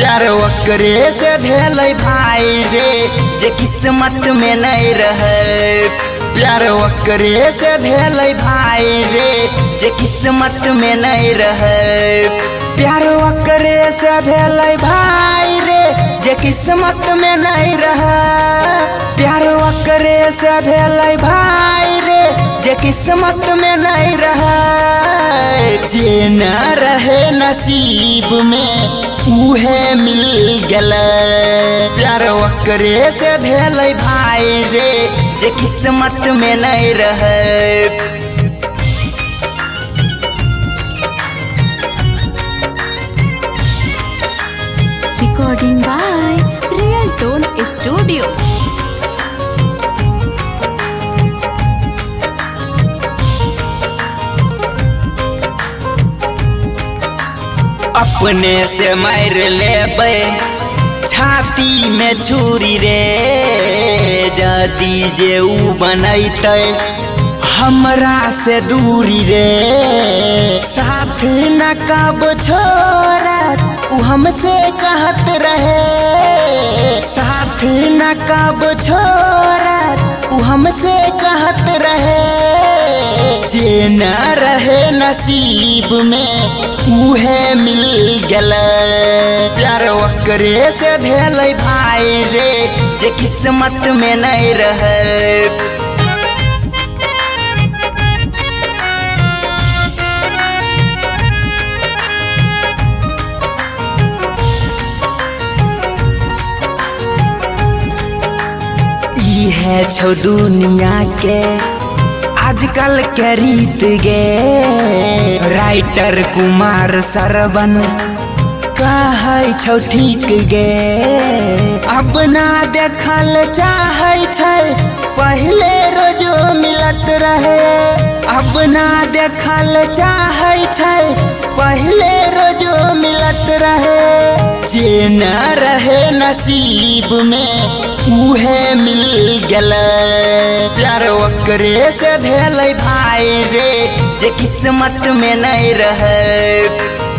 प्यार ओकरे से भेलै भाई रे जे किस्मत में नहीं रहे। प्यार ओकरे से भेलै भाई रे जे किस्मत में नहीं रहे। प्यार ओकरे से भेलै भाई रे जे किस्मत में नहीं रहे। प्यार ओकरे से भेलै भाई रे जे किस्मत में नहीं रहे। जे न रहे नसीब में उहे मिल गले। प्यार ओकरे से भेलै भाई रे जे किस्मत में नहीं रहे। Recording by Real Tone Studio. अपने से मार लेबै छाती में छुरी रे। जदी जे ऊ बनैतै हमरा से दूरी रे। साथ न कब छोड़त ऊ हमसे कहत रहे। साथ न कब छोड़त ऊ हमसे कहत रहे। जे न रहे नसीब में उहे मिल गले। प्यार ओकरे से भेलै भाई रे जे किस्मत में नहीं रहे। है छो दुनिया के आजकल के रीत गे। राइटर कुमार सरवन कहै छौ ठीक गे। अब ना देखल चाहै छै पहले रोजो मिलत रहे। अब ना देखल चाहै छै पहले रोजो मिलत रहे। जे न रहे नसीब में उहे मिल गले। प्यार ओकरे से भेलै भाई रे जे किस्मत में नहीं रहे।